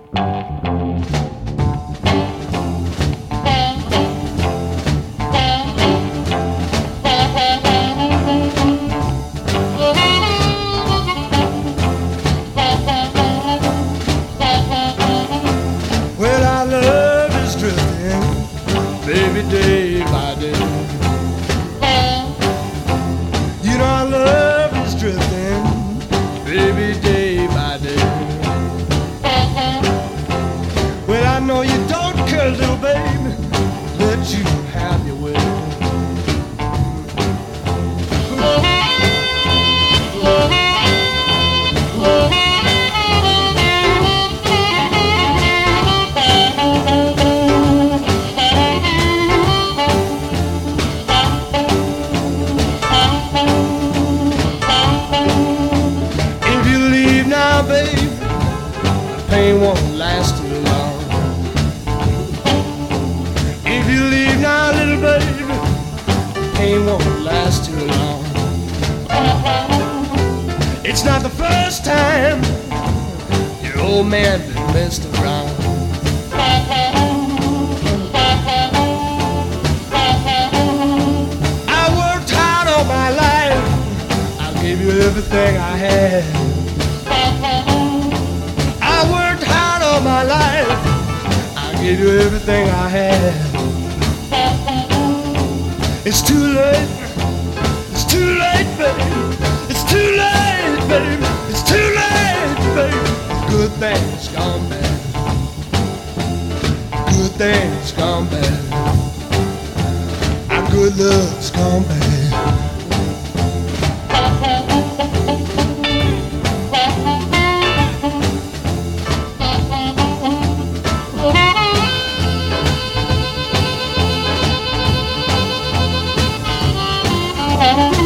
Well, our love is drifting, baby, day by day. You know our love is drifting, baby, day by day. Well, I know you don't care, little baby, let you have your way. If you leave now, baby, the pain won't last too long. If you leave now, little baby, the pain won't last too long. It's not the first time your old man been messed around. I worked hard all my life, I gave you everything I had. I worked hard all my life, I gave you everything I had. It's too late, it's too late, baby. It's too late, baby. It's too late, baby. Good things gone bad. Good things gone bad. Our good love's gone bad. Thank you.